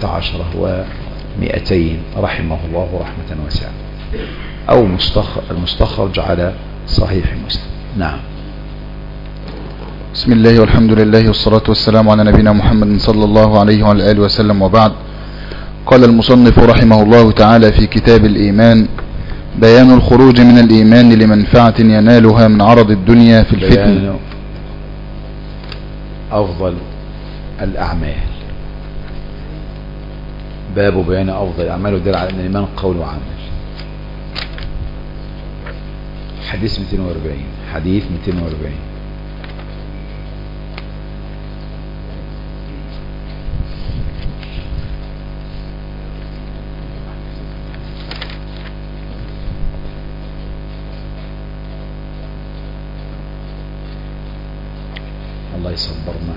و200 رحمه الله رحمة واسعة، أو المستخرج على صحيح مسلم. نعم. بسم الله والحمد لله والصلاة والسلام على نبينا محمد صلى الله عليه وعلى آله وسلم، وبعد. قال المصنف رحمه الله تعالى في كتاب الإيمان: بيان الخروج من الإيمان لمنفعة ينالها من عرض الدنيا في الفتن. بيان أفضل الأعمال. باب بيان أفضل الأعمال ودل على أن الإيمان قول وعمل. حديث 240. حديث 240. الله يصبرنا.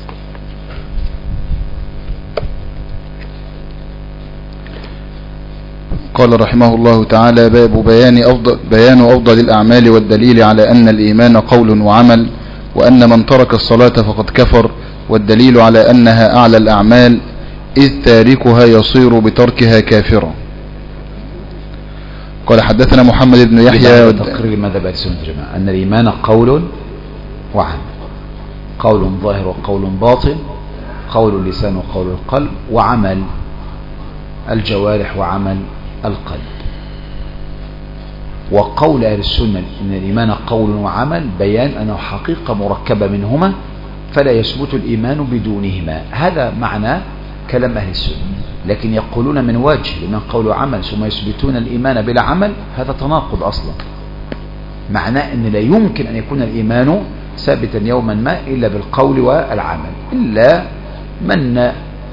قال رحمه الله تعالى: باب بيان أفضل الأعمال والدليل على أن الإيمان قول وعمل، وأن من ترك الصلاة فقد كفر، والدليل على أنها أعلى الأعمال إذ تاركها يصير بتركها كافرا. قال حدثنا محمد بن يحيى. تقرير ماذا بعد سنة الجماعة؟ أن الإيمان قول وعمل، قول ظاهر وقول باطن، قول اللسان وقول القلب، وعمل الجوارح وعمل القلب. وقول أهل السنة إن الإيمان قول وعمل بيان أنه حقيقة مركبة منهما، فلا يثبت الإيمان بدونهما. هذا معنى كلام أهل السنة. لكن يقولون من وجه الإيمان قول وعمل ثم يثبتون الإيمان بلا عمل، هذا تناقض أصلا. معناه أن لا يمكن أن يكون الإيمان ثابتا يوما ما إلا بالقول والعمل، إلا من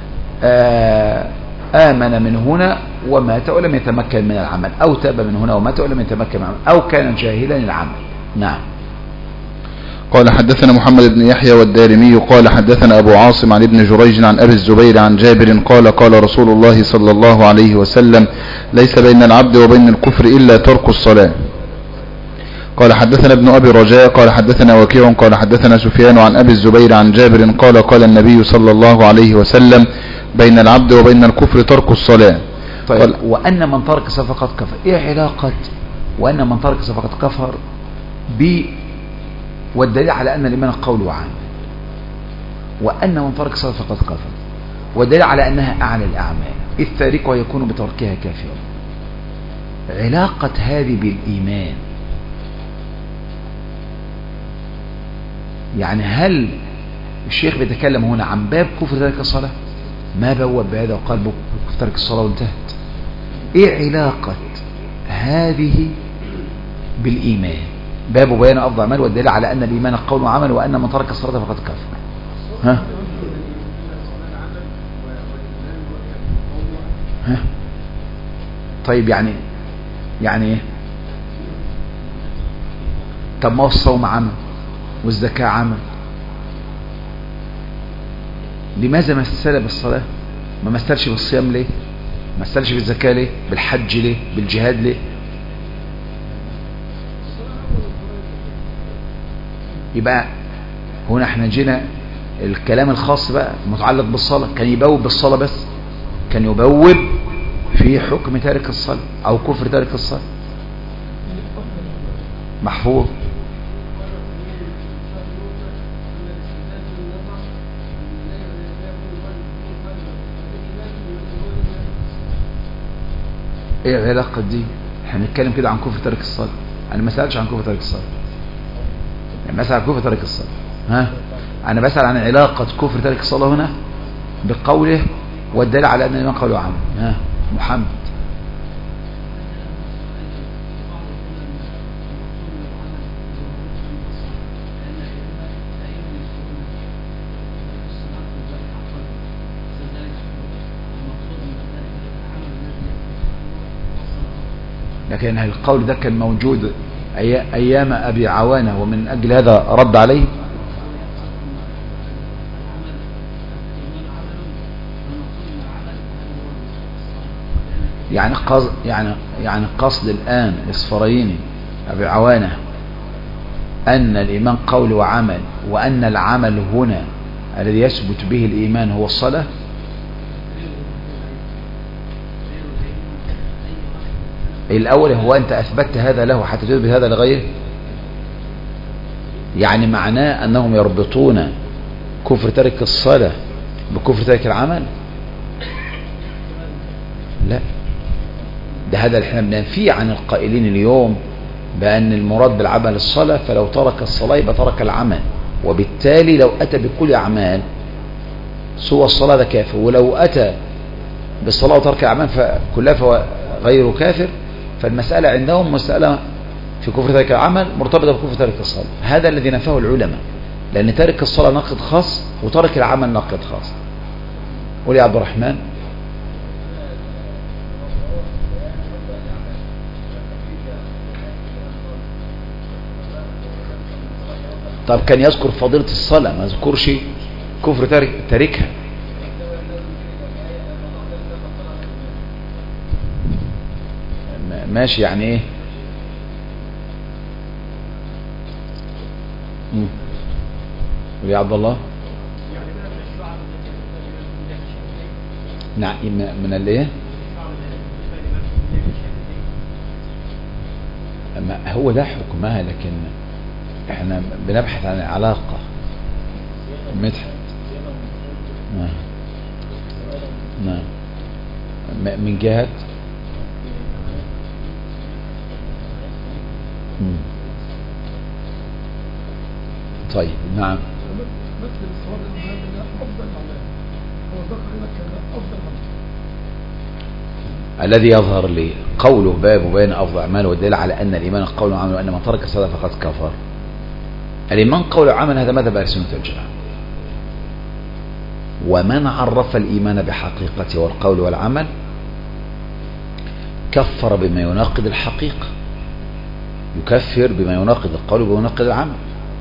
آمن من هنا ومات ولم يتمكن من العمل، أو تاب من هنا ومات ولم يتمكن من العمل، أو كان جاهلا العمل. نعم. قال حدثنا محمد بن يحيى والدارمي قال حدثنا أبو عاصم عن ابن جريج عن أبي الزبير عن جابر قال: قال رسول الله صلى الله عليه وسلم: ليس بين العبد وبين الكفر إلا ترك الصلاة. قال حدثنا ابن أبي رجاء قال حدثنا وكيع قال حدثنا سفيان عن أبي الزبير عن جابر قال: قال النبي صلى الله عليه وسلم: بين العبد وبين الكفر ترك الصلاة. طيب، وأن من ترك الصلاة فقد كفر، إيه علاقة وأن من ترك الصلاة فقد كفر والدليل على أن الإيمان قول وعمل، وأن من ترك الصلاة فقد كفر، والدليل على أنها أعلى الأعمال إذ تاركها يكون بتركها كافرا. علاقة هذه بالإيمان، يعني هل الشيخ بيتكلم هنا عن باب كفر ترك الصلاة؟ ما بوب بهذا وقال كفر ترك الصلاة وانتهت. ايه علاقة هذه بالإيمان؟ باب بيان أفضل أعمال والدليل على أن الإيمان قول وعمل، وأن من ترك الصلاة فقد كفر. ها؟ طيب يعني ايه؟ طب ما هو الصوم عمل والزكاة عمل، لماذا مثل بالصلاة؟ ما مثلش بالصيام ليه؟ ما مثلش بالزكاة ليه؟ بالحج ليه؟ بالجهاد ليه؟ يبقى هنا احنا جينا الكلام الخاص بقى متعلق بالصلاة، كان يبوب بالصلاة بس، كان يبوب في حكم تارك الصلاة او كفر تارك الصلاة. محفوظ. ايه العلاقة دي؟ احنا بنتكلم كده عن كفر تارك الصلاة، انا ما سألتش عن كفر تارك الصلاة، يعني ما سأل عن كفر تارك الصلاة. ها؟ انا بسأل عن علاقة كفر تارك الصلاة هنا بقوله والدليل على ان الإيمان قول وعمل. ها محمد. لكن القول ده كان موجود أيام أبي عوانة، ومن أجل هذا رد عليه. يعني قصد الآن إصفرايني أبي عوانة أن الإيمان قول وعمل، وأن العمل هنا الذي يثبت به الإيمان هو الصلاة. الأول هو أنت أثبتت هذا له حتى تثبت هذا لغيره؟ يعني معناه أنهم يربطون كفر ترك الصلاة بكفر ترك العمل؟ لا، ده هذا اللي احنا بننفيه عن القائلين اليوم بأن المراد بالعمل الصلاة، فلو ترك الصلاة يبقى ترك العمل، وبالتالي لو أتى بكل أعمال سوى الصلاة ده كافر، ولو أتى بالصلاة وترك الأعمال كلها فهو غير كافر. فالمسألة عندهم مسألة في كفر ترك العمل مرتبطة بكفر ترك الصلاة. هذا الذي نفاه العلماء، لأن ترك الصلاة ناقض خاص وترك العمل ناقض خاص. قول يا عبد الرحمن. طب كان يذكر فضيلة الصلاة، ما يذكرش كفر تاركها. ماشي، يعني ايه؟ يا عبد الله. نعم، من الايه؟ هو ده حكمها، لكن احنا بنبحث عن علاقة. مدحت. نعم. من جهة طيب. نعم. الذي يظهر لي قوله باب بين أفضل أعمال، والدليل على أن الإيمان قول وعمل، وأن من ترك الصلاة فقد كفر. الإيمان قول وعمل، هذا مذهب أهل السنة والجماعة. ومن عرف الإيمان بحقيقته والقول والعمل كفر بما يناقض الحقيقة، يكفر بما يناقض القول وبما يناقض العمل.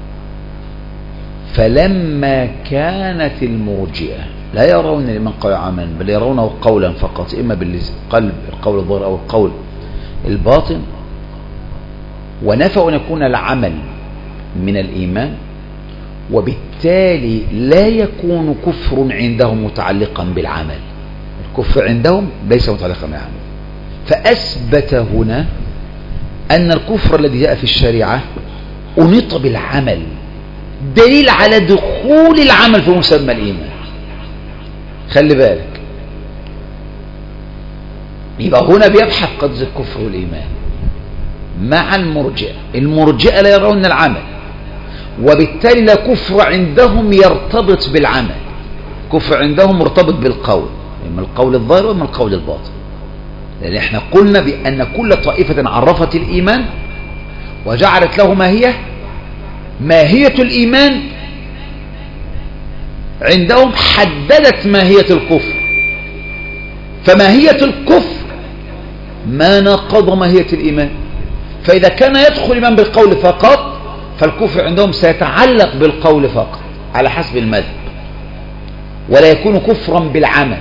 فلما كانت المرجئة لا يرون الإيمان قول وعمل، بل يرونه قولا فقط، إما بالقلب القول الظاهر أو القول الباطن، ونفوا أن يكون العمل من الإيمان، وبالتالي لا يكون كفر عندهم متعلقا بالعمل. الكفر عندهم ليس متعلقا بالعمل. فأثبت هنا أن الكفر الذي جاء في الشريعة أنيط بالعمل، دليل على دخول العمل في مسمى الإيمان. خلي بالك، يبقى هنا بيبحث قدر الكفر والإيمان مع المرجئة. المرجئة لا يرون العمل، وبالتالي لا كفر عندهم يرتبط بالعمل. كفر عندهم مرتبط بالقول، إما القول الظاهر وإما القول الباطن. لأن احنا قلنا بأن كل طائفة عرفت الإيمان وجعلت له ماهية الإيمان، عندهم حددت ماهية الكفر. فماهية الكفر ما ناقض ماهية الإيمان. فإذا كان يدخل الإيمان بالقول فقط، فالكفر عندهم سيتعلق بالقول فقط على حسب المذهب، ولا يكون كفرا بالعمل.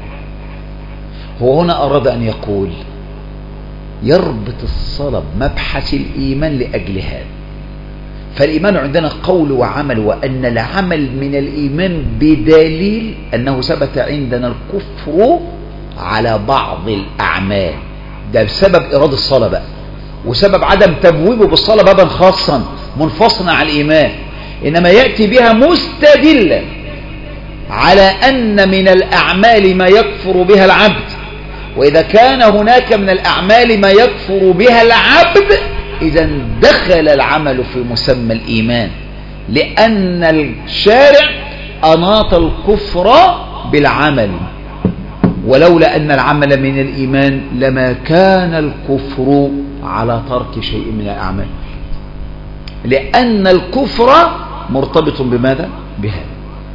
هو هنا أراد أن يقول يربط الصلب مبحث الإيمان لأجل هذا. فالإيمان عندنا قول وعمل، وأن العمل من الإيمان بدليل أنه ثبت عندنا الكفر على بعض الأعمال. ده بسبب إرادة الصلاة بقى، وسبب عدم تبويبه بالصلاة بابا خاصا منفصلا عن الإيمان، إنما يأتي بها مستدلا على أن من الأعمال ما يكفر بها العبد. وإذا كان هناك من الأعمال ما يكفر بها العبد، إذا دخل العمل في مسمى الإيمان، لأن الشارع أناط الكفر بالعمل. ولولا أن العمل من الإيمان لما كان الكفر على ترك شيء من الأعمال، لأن الكفر مرتبط بماذا؟ بهذا.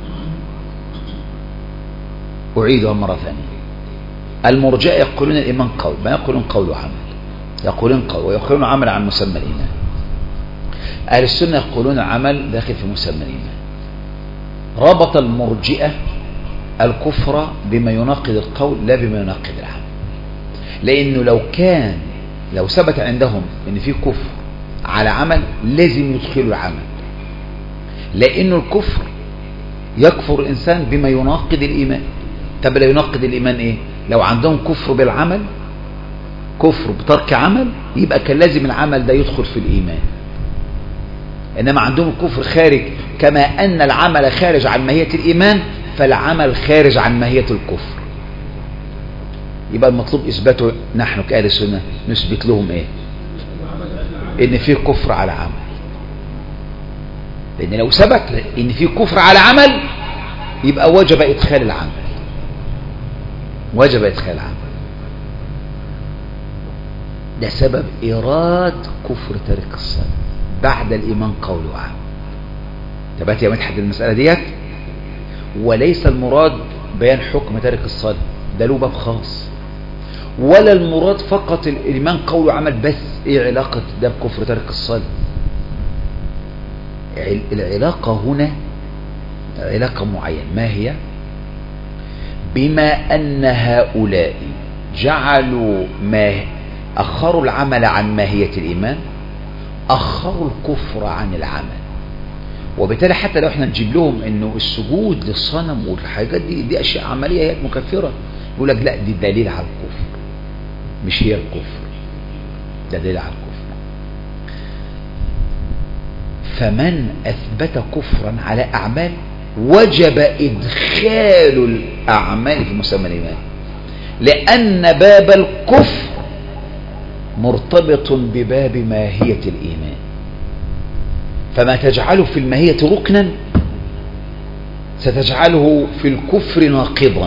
أعيدها مرة ثانية. المرجئة يقولون الإيمان قول، ما يقولون قول وعمل، يقولون قول ويقولون عمل عن مسمى الإيمان. أهل السنة يقولون عمل داخل في مسمى الإيمان. ربط المرجئة الكفر بما يناقض القول لا بما يناقض العمل، لأنه لو ثبت عندهم أن في كفر على عمل لازم يدخلوا العمل، لأنه الكفر يكفر الإنسان بما يناقض الإيمان. طب لا يناقض الإيمان إيه؟ لو عندهم كفر بالعمل كفر بترك عمل يبقى كان لازم العمل ده يدخل في الإيمان. إنما عندهم الكفر خارج، كما أن العمل خارج عن ماهية الإيمان فالعمل خارج عن ماهية الكفر. يبقى المطلوب إثباته نحن كأهل السنة نثبت لهم إيه؟ إن فيه كفر على عمل. لأن لو ثبت إن فيه كفر على عمل يبقى وجب إدخال العمل، وجب إدخال العمل. ده سبب إيراد كفر تارك الصلاة بعد الإيمان قول وعمل. تبقى يا مدحت المسألة ديت، وليس المراد بيان حكم تارك الصلاة، ده له باب خاص، ولا المراد فقط الإيمان قول وعمل بس. إيه علاقة ده بكفر تارك الصلاة؟ العلاقة هنا علاقة معينة، ما هي؟ بما أن هؤلاء جعلوا ما أخروا العمل عن ماهية الإيمان، أخروا الكفر عن العمل. وبالتالي حتى لو احنا نجيب لهم انه السجود للصنم والحاجات دي اشياء عملية هي مكفرة، يقول لك لا دي دليل على الكفر، مش هي الكفر، ده دليل على الكفر. فمن أثبت كفرا على أعمال وجب إدخال الأعمال في مسمى الإيمان، لأن باب الكفر مرتبط بباب ماهية الإيمان. فما تجعله في الماهية ركنا ستجعله في الكفر ناقضا.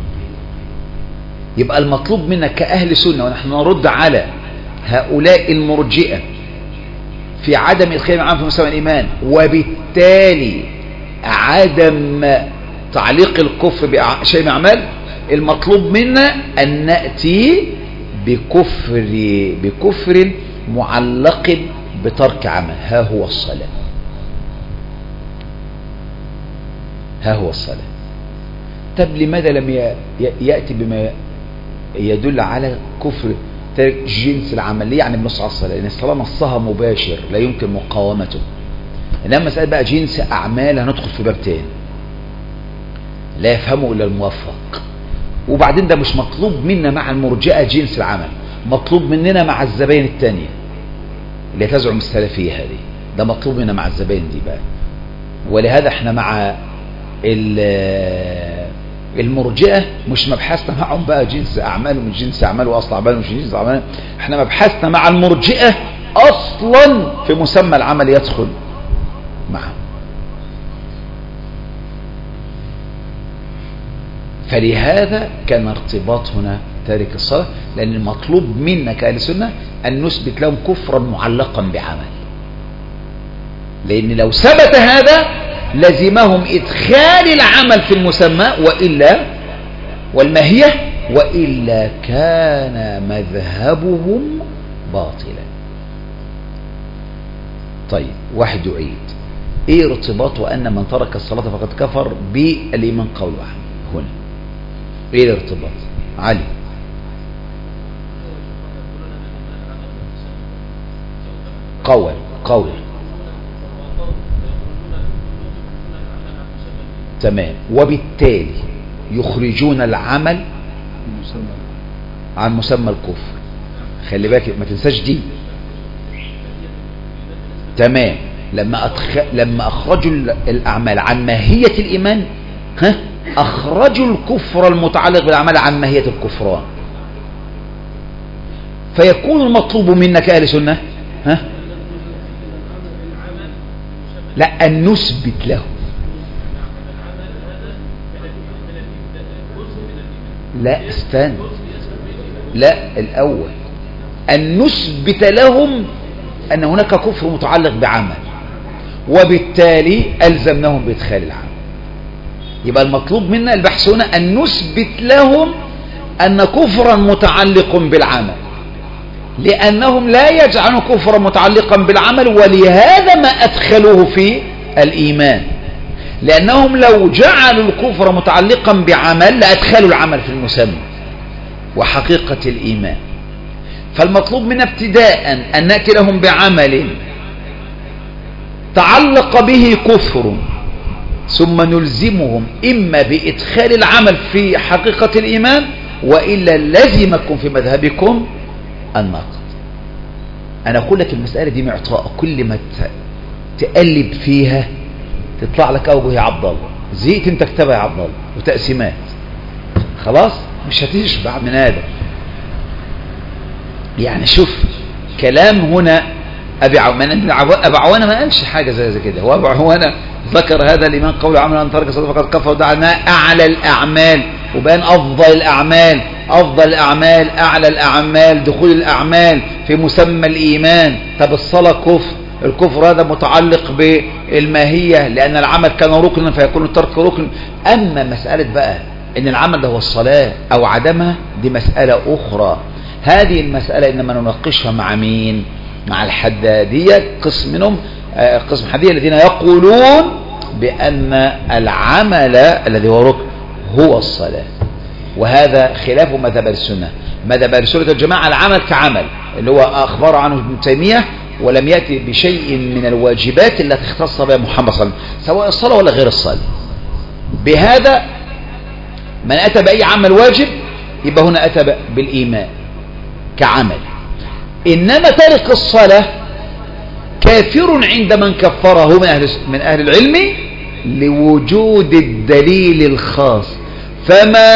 يبقى المطلوب منا كأهل سنة ونحن نرد على هؤلاء المرجئة في عدم إدخال العمل في مسمى الإيمان، وبالتالي عدم تعليق الكفر بشيء من أعمال، المطلوب منا أن نأتي بكفر معلق بترك عمل. ها هو الصلاة، ها هو الصلاة. طب لماذا لم يأتي بما يدل على كفر ترك جنس العمل؟ ليه يعني بنص على الصلاة؟ لأن الصلاة نصها مباشر لا يمكن مقاومته. إنما مسألة بقى جنس أعمال هندخل في باب تاني لا يفهمه إلا الموفق. وبعدين ده مش مطلوب منا مع المرجئة جنس العمل، مطلوب مننا مع الزباين التانية اللي تزعم السلفية هذه، ده مطلوب منا مع الزباين دي بقى. ولهذا احنا مع المرجئة مش مبحثنا معهم بقى جنس أعمال ومش جنس أعمال وأصل أعمال ومش جنس أعمال، احنا مبحثنا مع المرجئة أصلا في مسمى العمل يدخل معهم. فلهذا كان ارتباط هنا تارك الصلاة، لأن المطلوب منا كأهل السنة أن نثبت لهم كفرا معلقا بعمل. لأن لو ثبت هذا لزمهم إدخال العمل في المسمى وإلا والماهية، وإلا كان مذهبهم باطلا. طيب واحد يعيد، ايه ارتباط وأن من ترك الصلاة فقد كفر بالإيمان قول وعمل؟ هنا ايه الارتباط؟ علي. قول تمام. وبالتالي يخرجون العمل عن مسمى الكفر. خلي بالك ما تنساش دي. تمام. لما اخرجوا الاعمال عن ماهية الايمان اخرجوا الكفر المتعلق بالاعمال عن ماهية الكفران. فيكون المطلوب منا كأهل سنة لا أن نثبت له، لا استنى، لا الأول أن نثبت لهم أن هناك كفر متعلق بعمل، وبالتالي ألزمناهم بإدخال العمل. يبقى المطلوب منا البحث هنا أن نثبت لهم أن كفرا متعلق بالعمل، لأنهم لا يجعلون كفرا متعلقا بالعمل، ولهذا ما أدخلوه في الإيمان. لأنهم لو جعلوا الكفر متعلقا بعمل لأدخلوا العمل في المسمى وحقيقة الإيمان. فالمطلوب منا ابتداء أن نأتي لهم بعمل تعلق به كفر، ثم نلزمهم إما بإدخال العمل في حقيقة الإيمان، وإلا لزمكم في مذهبكم النقد. أنا أقول لك المسألة دي معطاء، كل ما تقلب فيها تطلع لك أوجه يا عبد الله، زهقت أنت اكتبها يا عبد الله وتقسيمات، خلاص مش هتشبع من هذا. يعني شوف كلام هنا أبي عوانة ما قالش حاجة زي كده. هو أبي عوانة ذكر هذا الإيمان قول عمل أن ترك الصلاة فقد كفر، ودعنا أعلى الأعمال، وبين أفضل الأعمال، أفضل الأعمال أعلى الأعمال، دخول الأعمال في مسمى الإيمان. طب الصلاة كفر، الكفر هذا متعلق بالماهية لأن العمل كان ركنا فيكون الترك ركن. أما مسألة بقى إن العمل ده هو الصلاة أو عدمها دي مسألة أخرى. هذه المسألة إنما نناقشها مع مين؟ مع الحدادية، قسم منهم قسم الحدادية الذين يقولون بأن العمل الذي هو ركن هو الصلاة، وهذا خلاف مذهب السنة. مذهب السنة الجماعة العمل كعمل اللي هو أخبر عنه ابن تيمية، ولم يأتي بشيء من الواجبات التي اختص بها محمد صلى الله عليه وسلم سواء الصلاة ولا غير الصلاة. بهذا من أتى بأي عمل واجب يبقى هنا أتى بالإيمان كعمل. إنما ترك الصلاة كافر عند من كفره من أهل العلم لوجود الدليل الخاص. فما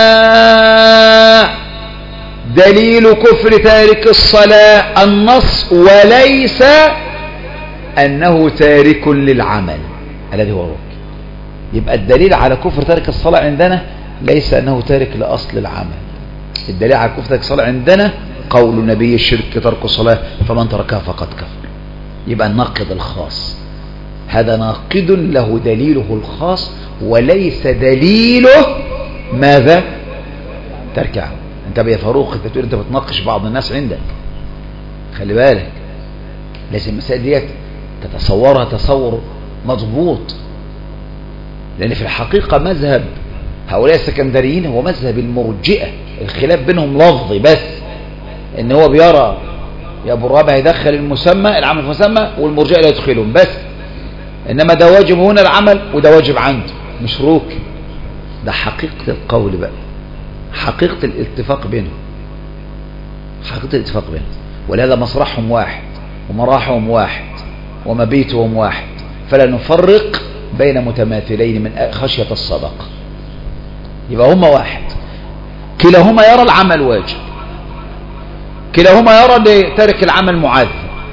دليل كفر تارك الصلاة؟ النص، وليس أنه تارك للعمل الذي هو ركن. يبقى الدليل على كفر تارك الصلاة عندنا ليس أنه تارك لأصل العمل. الدليل على كفر تارك الصلاة عندنا قول نبي الشرك ترك الصلاة فمن تركها فقد كفر. يبقى الناقض الخاص هذا ناقض له دليله الخاص وليس دليله ماذا؟ ترك عمل. انت يا فاروق انت تقول انت بتناقش بعض الناس عندك، خلي بالك لازم المسائل ديت تتصورها تصور مضبوط، لان في الحقيقة مذهب هؤلاء السكندريين هو مذهب المرجئة. الخلاف بينهم لفظي بس، ان هو بيرى يا ابو الرابع يدخل المسمى العمل في المسمى والمرجئة لا يدخلهم بس، انما ده واجب هنا العمل وده واجب عنده مش ركن. ده حقيقة القول بقى، حقيقة الاتفاق بينهم، حقيقة الاتفاق بينهم. ولهذا مصرحهم واحد ومراحهم واحد ومبيتهم واحد، فلا نفرق بين متماثلين من خشية الصدقة. يبقى هما واحد، كلاهما يرى العمل واجب، كلاهما يرى لترك العمل معذب.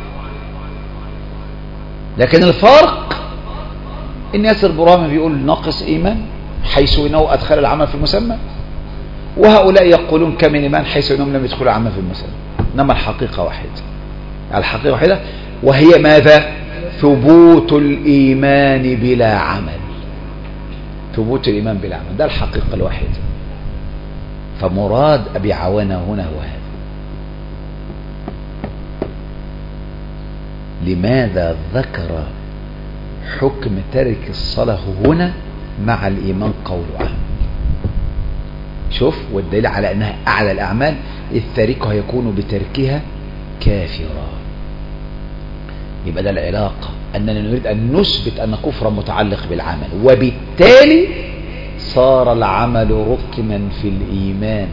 لكن الفرق ان ياسر برامي بيقول ناقص ايمان حيث انه ادخل العمل في المسمى، وهؤلاء يقولون كمن ايمان حيث انهم لم يدخلوا العمل في المسمى. انما الحقيقة واحدة، الحقيقة واحدة، وهي ماذا؟ ثبوت الايمان بلا عمل. ثبوت الايمان بلا عمل ده الحقيقة الواحدة. فمراد ابي عوانة هنا هو هذا. لماذا ذكر حكم ترك الصلاة هنا مع الإيمان قول وعمل؟ شوف، والدليل على أنها أعلى الأعمال إذ تاركها يكون بتركها كافرا. يبقى ده العلاقة أننا نريد أن نثبت أن كفر متعلق بالعمل، وبالتالي صار العمل ركنا في الإيمان.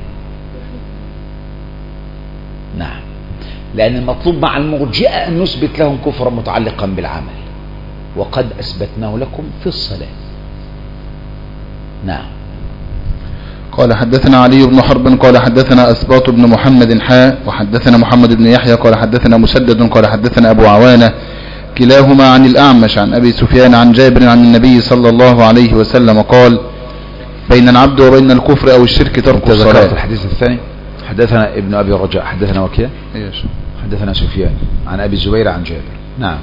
نعم، لأن المطلوب مع المرجئة أن نثبت لهم كفرا متعلقا بالعمل، وقد أثبتناه لكم في الصلاة. نعم. قال حدثنا علي بن حرب قال حدثنا أسباط بن محمد وحدثنا محمد بن يحيى قال حدثنا مسدد قال حدثنا أبو عوانة كلاهما عن الأعمش عن أبي سفيان عن جابر عن النبي صلى الله عليه وسلم قال بين العبد وبين الكفر أو الشرك ترك الصلاة. ذكرت الحديث الثاني. حدثنا ابن أبي رجاء حدثنا وكيع حدثنا سفيان عن أبي الزبير عن جابر. نعم.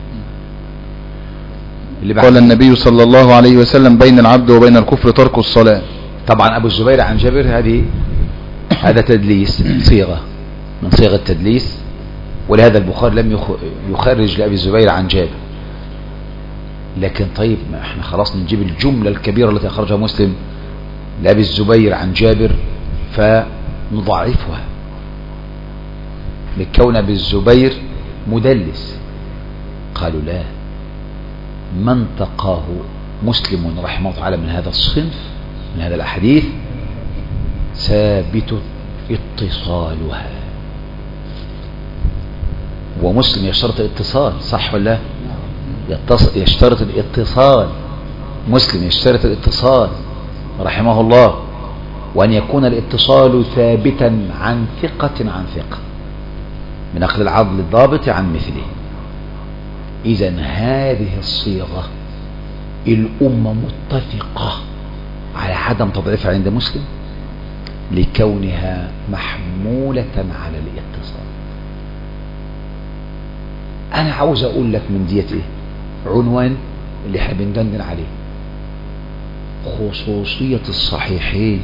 قال النبي صلى الله عليه وسلم بين العبد وبين الكفر ترك الصلاة. طبعا أبو الزبير عن جابر هذا تدليس، صيغة من صيغ التدليس، ولهذا البخاري لم يخرج لأبي الزبير عن جابر. لكن طيب ما احنا خلاص نجيب الجملة الكبيرة التي أخرجها مسلم لأبي الزبير عن جابر فنضعفها لكون أبي الزبير مدلس. قالوا لا، من تقاه مسلم رحمه الله تعالى من هذا الصنف من هذا الأحاديث ثابت اتصالها. ومسلم يشترط الاتصال، صح ولا لا؟ يشترط الاتصال، مسلم يشترط الاتصال رحمه الله، وأن يكون الاتصال ثابتا عن ثقة عن ثقة، من أخذ العضل الضابط عن مثله. إذن هذه الصيغة الأمة متفقة على عدم تضعيفها عند مسلم لكونها محمولة على الاتصال. أنا عاوز أقول لك من ديت إيه عنوان اللي احنا بندندن عليه، خصوصية الصحيحين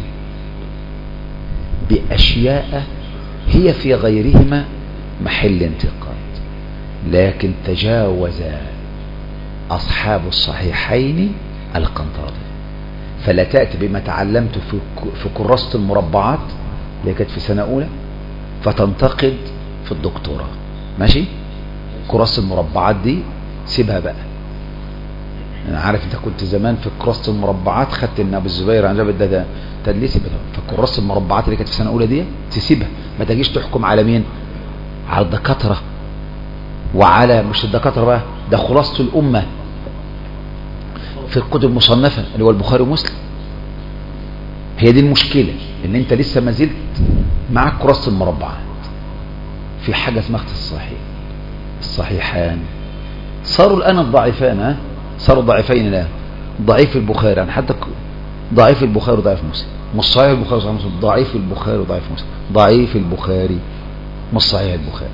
بأشياء هي في غيرهما محل انتقاد، لكن تجاوز أصحاب الصحيحين القنطرة. فلا تأتي بما تعلمت في كراسة المربعات اللي كانت في سنة أولى فتنتقد في الدكتوراه. ماشي؟ كراسة المربعات دي سيبها بقى. أنا عارف أنت كنت زمان في كراسة المربعات خدت إن أبو الزبير عن جابر ده تدليسي بقى. فكراسة المربعات اللي كانت في سنة أولى دي تسيبها، ما تجيش تحكم على مين؟ على الدكاترة، وعلى مش الدكاترة بقى، ده خلاصة الأمة في الكتب المصنفة اللي هو البخاري ومسلم. هي دي المشكلة، ان انت لسه ما زلت معك كراسة المربعات. في حاجة اسمها الصحيح، الصحيحان صاروا الآن الضعيفان، صاروا ضعيفين الآن. ضعيف البخاري يعني حتى ضعيف البخاري وضعيف مسلم، مش صحيح البخاري وضعيف مسلم، ضعيف البخاري وضعيف مسلم، ضعيف البخاري مش صحيح البخاري.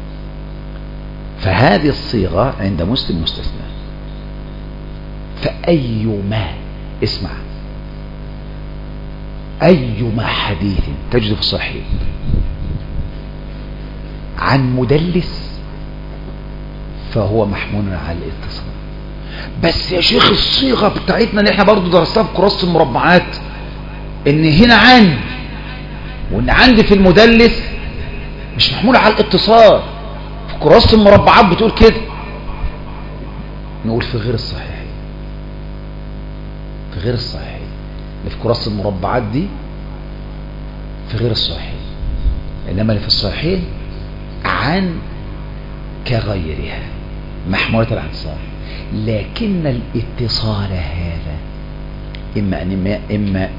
فهذه الصيغة عند مسلم مستثنى. فأيما اسمع، أيما حديث تجد في الصحيح عن مدلس فهو محمول على الاتصال. بس يا شيخ الصيغة بتاعتنا اللي احنا برضو درستها في كراسة المربعات ان هنا عن وان عندي في المدلس مش محمول على الاتصال، في كراسة المربعات بتقول كده. نقول في غير الصحيح، في غير الصحيح اللي في كراسة المربعات دي في غير الصحيح، انما اللي في الصحيح عن كغيرها محمولة على الاتصال. لكن الاتصال هذا إما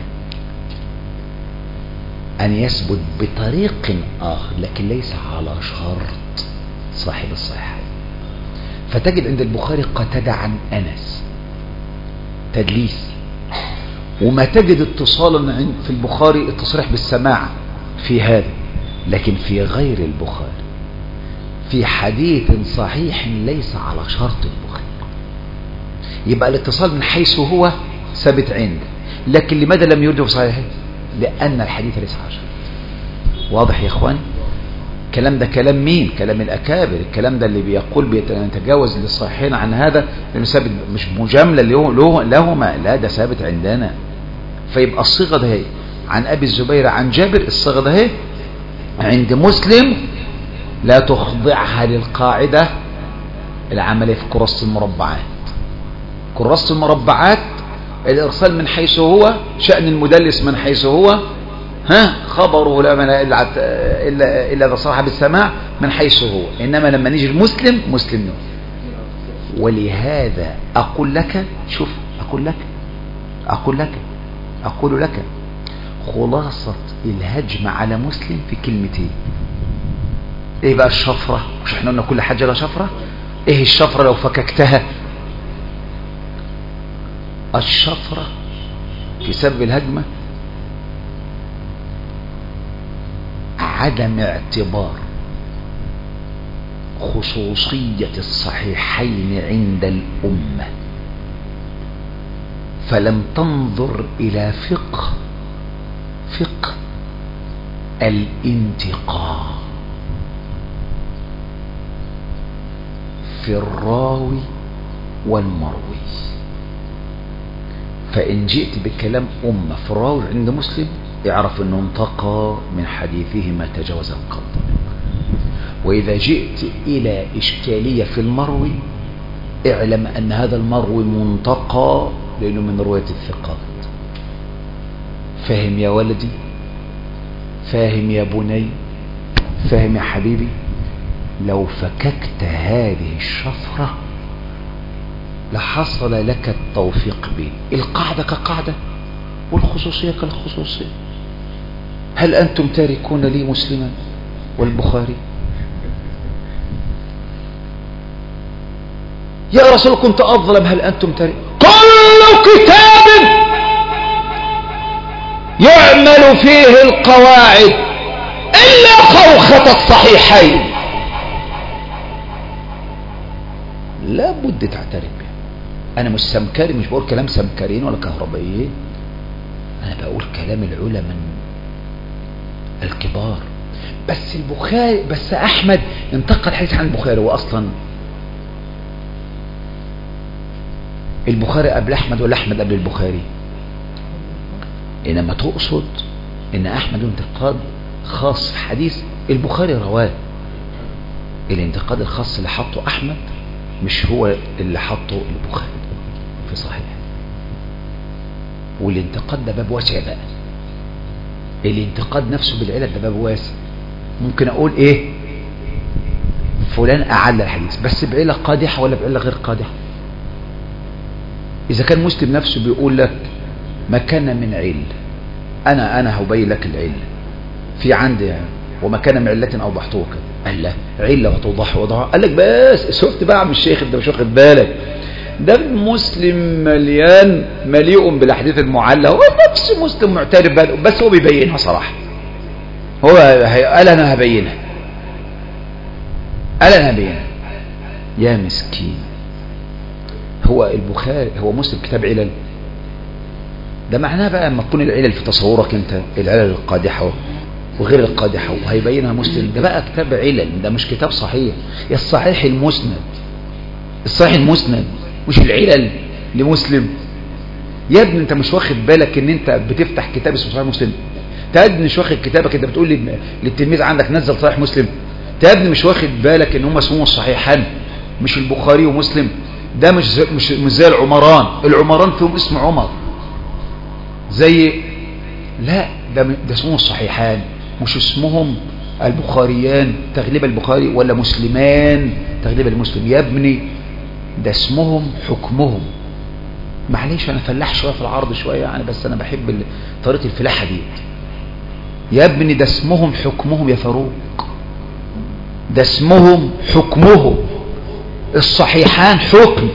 أن يثبت بطريق آخر لكن ليس على شرط صاحب الصحيح. فتجد عند البخاري قتادة عن أنس تدليس، وما تجد اتصالا في البخاري التصريح بالسماع في هذا، لكن في غير البخاري في حديث صحيح ليس على شرط البخاري يبقى الاتصال من حيث هو ثابت عنده، لكن لماذا لم يرده في صحيحه؟ لأن الحديث ليس على شرط. واضح يا اخوان؟ الكلام ده كلام مين؟ كلام الأكابر. الكلام ده اللي بيقول بيتجاوز للصحيحين عن هذا لأنه ثابت، مش مجاملة لهما، لا ده ثابت عندنا. فيبقى الصيغة ده هي عن أبي الزبير عن جابر، الصيغة ده هي عند مسلم لا تخضعها للقاعدة العملية في كراسة المربعات. كراسة المربعات الإرسال من حيث هو، شأن المدلس من حيث هو، خبره لا إلا إذا صرح بالسماع من حيث هو. إنما لما نيجي المسلم مسلم نوع. ولهذا أقول لك، شوف أقول لك خلاصة الهجم على مسلم في كلمتين. ايه بقى الشفرة؟ مش احنا قلنا كل حاجة لها شفرة؟ ايه الشفرة لو فككتها؟ الشفرة في سبب الهجمة عدم اعتبار خصوصية الصحيحين عند الأمة، فلم تنظر إلى فقه الانتقاء في الراوي والمروي. فإن جئت بكلام أمة في الراوي عند مسلم اعرف أنه انتقى من حديثه ما تجاوز القدر. وإذا جئت إلى إشكالية في المروي اعلم أن هذا المروي منتقى لأنه من رواية الثقات. فاهم يا ولدي؟ فاهم يا بني؟ فاهم يا حبيبي؟ لو فككت هذه الشفرة لحصل لك التوفيق بين القاعدة كقاعدة والخصوصية كالخصوصية. هل أنتم تاركون لي مسلما والبخاري؟ يا رسول كنت أظلم، هل أنتم تارك؟ كل كتاب يعمل فيه القواعد إلا خوخة الصحيحين لا بد تعترف بها. أنا مش سمكري، مش بقول كلام سمكرين ولا كهربائيين، أنا بقول كلام العلماء الكبار. بس البخاري، بس أحمد انتقل حديث عن البخاري، وأصلا البخاري قبل أحمد ولا أحمد قبل البخاري؟ إنما تقصد إن أحمد انتقاد خاص في حديث البخاري رواه، الانتقاد الخاص اللي حطه أحمد مش هو اللي حطه البخاري في صحيح. والانتقاد ده باب واسع بقى، الانتقاد نفسه بالعلة ده باب واسع. ممكن أقول إيه؟ فلان أعلى الحديث بس بعلة قادحة ولا بعلة غير قادحة. إذا كان مسلم نفسه بيقول لك مكان من عل، أنا هبين لك العلة في عندي وما كان من علة أو ضحطوك، قال لا علة وتوضح وضع، قال لك بس شفت بقى عم الشيخ انت مش واخد بالك، ده المسلم مليء بالاحاديث المعلة، هو نفس مسلم معترف بس هو بيبينها صراحة، هو قال انا هبينها، يا مسكين. هو البخاري هو مسلم كتاب علل، ده معناه بقى لما تكون العلل في تصورك انت العلل القادحة وغير القادحة وهيبينها مسلم، ده بقى كتاب علل، ده مش كتاب صحيح. الصحيح المسند، الصحيح المسند مش العلل لمسلم. يا ابني انت مش واخد بالك ان انت بتفتح كتاب اسمه صحيح مسلم؟ يا ابني مش واخد كتابك انت بتقول لي للتلميذ عندك نزل صحيح مسلم؟ يا ابني مش واخد بالك ان هم اسمهم الصحيحان مش البخاري ومسلم؟ ده مش زي العمران فيهم اسم عمر زي، لا ده اسمهم الصحيحان مش اسمهم البخاريان تغليب البخاري ولا مسلمان تغليب المسلم. يا ابني ده اسمهم حكمهم. معليش انا فلاح شويه في العرض شويه يعني، بس انا بحب طريقه الفلاحه دي. يا ابني ده اسمهم حكمهم يا فاروق، ده اسمهم حكمهم. الصحيحان حكم،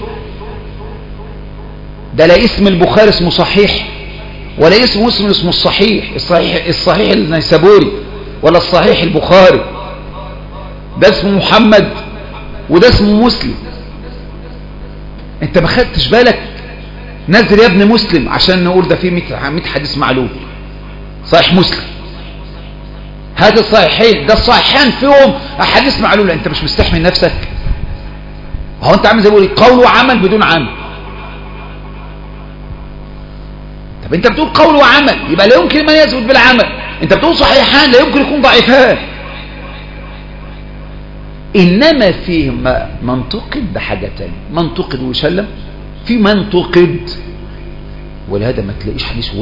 ده لا اسم البخاري اسمه صحيح ولا اسم مسلم اسمه الصحيح. الصحيح النيسابوري ولا الصحيح البخاري، ده اسمه محمد وده اسمه مسلم. انت ما خدتش بالك؟ نزل يا ابن مسلم عشان نقول ده فيه 100 حديث معلول. صحيح مسلم هذا الصحيحين، ده الصحيحان فيهم احاديث معلوله. انت مش مستحمل نفسك؟ هو انت عامل زي بيقول قول وعمل بدون عمل. طب انت بتقول قول وعمل يبقى لا يمكن من يثبت بالعمل، انت بتقول صحيحان لا يمكن يكون ضعيفان. انما فيه منطقد، ده حاجه ثانيه. منطقد ويسلم في منطقد، ولهذا ما تلاقيش حديث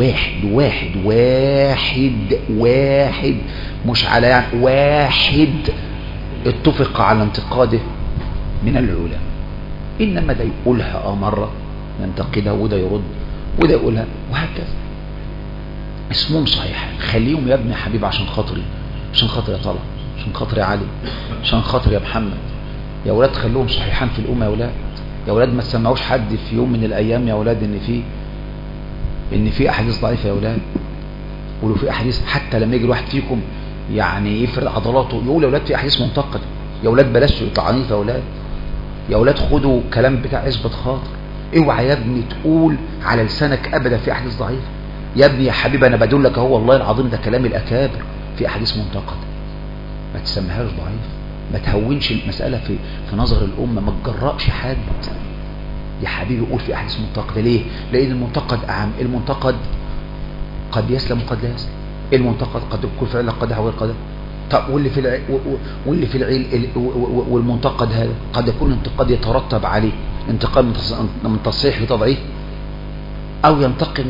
واحد مش على يعني واحد اتفق على انتقاده من العلماء. انما ده يقولها مرة ننتقدها وده يرد وده يقولها وهكذا. اسمهم صحيحان، خليهم يا ابني حبيب عشان خاطري، عشان خاطر يا طلع، عشان خاطر يا علي، عشان خاطر يا محمد. يا ولاد خلوهم صحيحان في الأمة يا ولاد. يا ولاد ما تسمعوش حد في يوم من الأيام يا ولاد ان في احاديث ضعيفة يا ولاد. ولو في احاديث حتى لما يجي الواحد فيكم يعني يفرد عضلاته يقول يا ولاد في احاديث منتقده، يا ولاد بلاش عنيفه يا ولاد. يا ولاد خدوا كلام بتاع اثبت خاطر. اوعى يا ابني تقول على لسانك ابدا في احاديث ضعيفه. يا ابني يا حبيبي انا بدلك اهو والله العظيم ده كلام الاكابر، في احاديث منتقده ما تسميهاش ضعيف. ما تهونش المساله في نظر الامه، ما تجرأش حد يا حبيبي. قول في احاديث منتقده. ليه؟ لان المنتقد اعم. المنتقد قد يسلم وقد لا يسلم. المنتقد قد يكون في علة قدح وغير قدح. طب واللي في العيل والمنتقد هذا قد يكون انتقاد يترتب عليه انتقاد من تصحيح لتضعيف، او ينتقل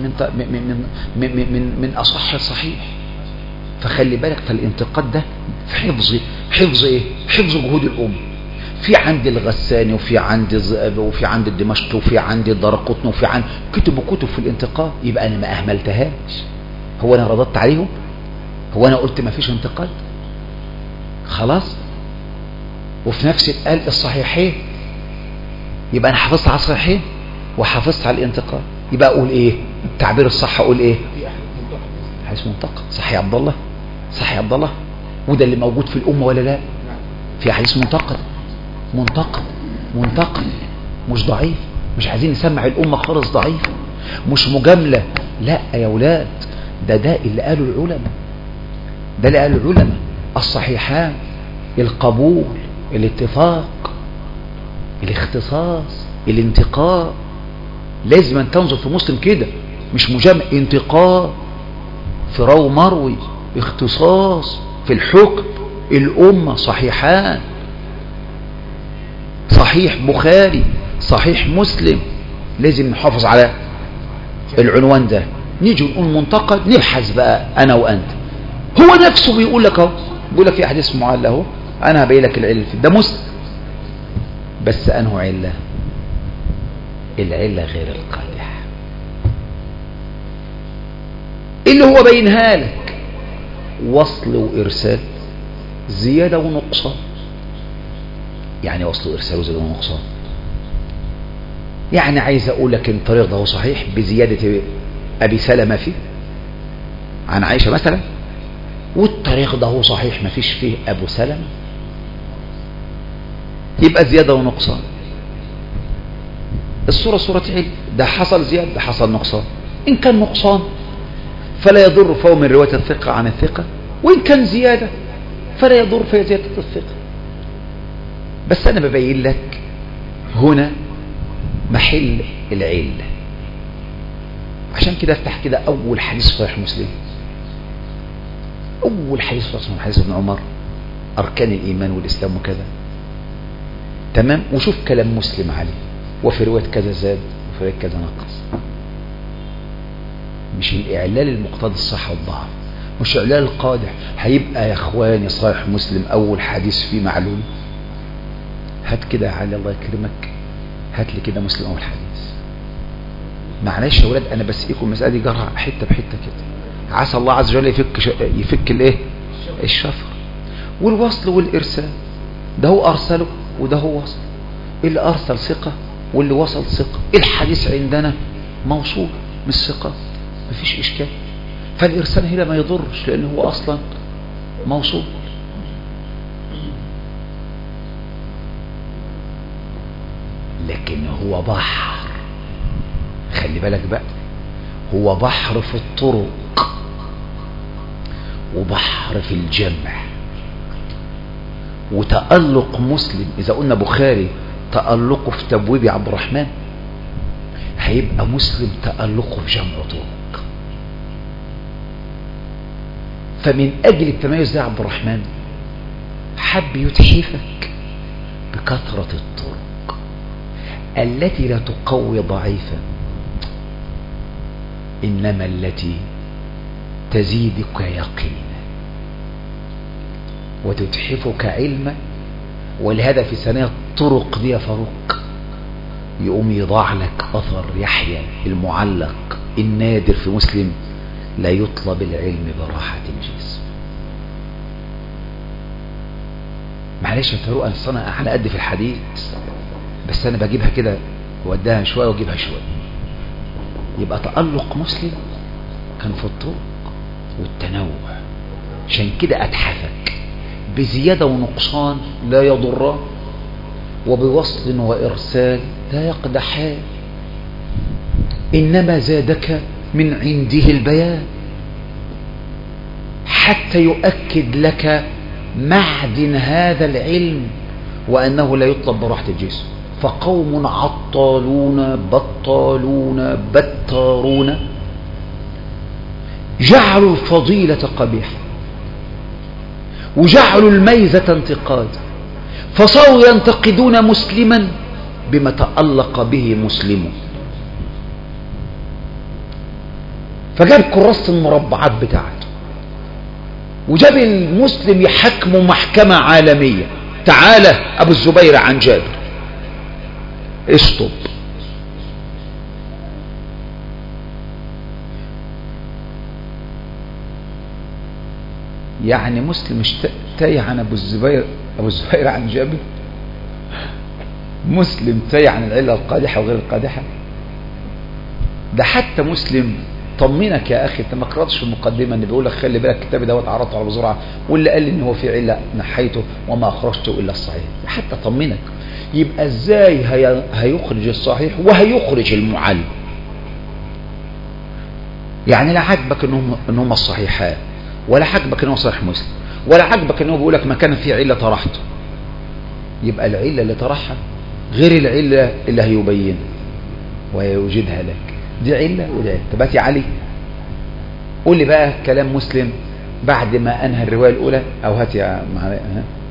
من اصح الصحيح. فخلي بالك، فالانتقاد ده حفظ ايه؟ حفظ جهود الأمة. في عند الغساني وفي عند وفي عند الدمشق وفي عند الدارقطني وفي عند كتب في الانتقاد، يبقى انا ما اهملتهاش. هو انا رددت عليهم؟ هو انا قلت ما فيش انتقاد؟ خلاص. وفي نفس قال الصحيحين، يبقى انا حافظت على الصحيحين وحافظت على الانتقاد، يبقى اقول ايه التعبير الصح؟ اقول ايه؟ حديث منتقد. صح يا عبد الله؟ صح يا عبد الله؟ وده اللي موجود في الامه ولا لا؟ في حديث منتقد مش ضعيف. مش عايزين نسمع الامه خالص ضعيف، مش مجامله، لا يا ولاد، ده اللي قاله العلماء. الصحيحان، القبول، الاتفاق، الاختصاص، الانتقاء. لازم أن تنظر في مسلم كده، مش مجامل، انتقاء في رو مروي، اختصاص في الحكم. الأمة صحيحان، صحيح بخاري، صحيح مسلم. لازم نحافظ على العنوان ده. نيجي نقول منتقد، نبحث بقى أنا وأنت. هو نفسه بيقول لك اهو، بيقول لك في حديث معل اهو، أنا هبين لك العلة فيه، ده مسلم، بس أنه علة؟ العلة غير القادح اللي هو بينها لك وصل وإرسال، زيادة ونقصان. يعني وصل وإرسال وزيادة ونقصان، يعني عايز أقول لك إن الطريق ده هو صحيح بزيادة أبي سلمة فيه عن عائشة مثلا، والطريق ده هو صحيح ما فيش فيه أبو سلمة، يبقى زيادة ونقصان. الصورة صورة علم، ده حصل زيادة، ده حصل نقصان. إن كان نقصان فلا يضر، فهو من رواية الثقة عن الثقة، وإن كان زيادة فلا يضر، فهي زيادة الثقة. بس أنا ببين لك هنا محل العلة. عشان كده افتح كده أول حديث صحيح مسلم، أول حديث صحيح مسلم حديث ابن عمر، أركان الإيمان والإسلام وكذا، تمام، وشوف كلام مسلم عليه، وفي رواية كذا زاد وفي رواية كذا نقص. مش الإعلال المقتضي الصحة والضعف، مش إعلال القادح. هيبقى يا إخواني صحيح مسلم أول حديث فيه معلوم. هات كده يا علي الله يكرمك، هات لي كده مسلم أول حديث. معلش يا ولاد أنا بسقيكم المسألة دي جرى حتة بحتة كده، عسى الله عز وجل يفك الإيه؟ الشفر. والوصل والإرسال، ده هو أرسله وده هو وصل. اللي أرسل ثقة واللي وصل ثقة. الحديث عندنا موصول مش ثقة، مفيش إشكال. فالإرسال هنا ما يضرش لأنه هو أصلا موصول. لكن هو بحر، خلي بالك بقى، هو بحر في الطرق وبحر في الجمع. وتألق مسلم، إذا قلنا بخاري تألقه في تبويب عبد الرحمن، هيبقى مسلم تألقه في جمع طرق. فمن أجل التميز ده عبد الرحمن حب يتحفك بكثرة الطرق التي لا تقوي ضعيفا، إنما التي تزيدك يقينا وتتحفك علما. ولهذا في ثانية الطرق دي يا فاروق يقوم يضع لك أثر يحيى المعلق النادر في مسلم: لا يطلب العلم براحة الجسم. معلش يا فاروق أنا صنع على قد في الحديث، بس أنا بجيبها كده ووداها شوية وأجيبها شوية. يبقى تألق مسلم كان في الطرق والتنوع، عشان كده أتحفك بزيادة ونقصان لا يضران، وبوصل وإرسال لا يقدحان، إنما زادك من عنده البيان حتى يؤكد لك معدن هذا العلم وأنه لا يطلب براحة الجسم. فقوم عطالون بطالون بتارون جعلوا الفضيلة قبيحة وجعلوا الميزة انتقاد، فصاروا ينتقدون مسلما بما تألق به مسلم. فجاب كراسة المربعات بتاعته وجاب المسلم يحكمه محكمة عالمية. تعالى أبو الزبير عن جابر، اشطب. يعني مسلم مش تايه عن أبو الزبير عن جابر؟ مسلم تايه عن العلة القادحة وغير القادحة؟ ده حتى مسلم طمنك يا أخي، انت ما قرأتش في المقدمة ان بيقول لك خلي بالك الكتاب دوت عرضته على بزرعة، واللي قال لي ان هو في علة نحيته وما أخرجته إلا الصحيح، حتى طمنك. يبقى ازاي هيخرج الصحيح وهيخرج المعل؟ يعني لا عجبك ان هم الصحيحات، ولا عجبك ان هو صحيح مسلم، ولا عجبك ان هو بيقول لك ما كان في علة طرحته. يبقى العلة اللي طرحها غير العلة اللي هيبينها ويوجدها لك. دي علة ودي علة. طب يا علي قول لي بقى كلام مسلم بعد ما انهى الرواية الاولى، او هات يا معايا.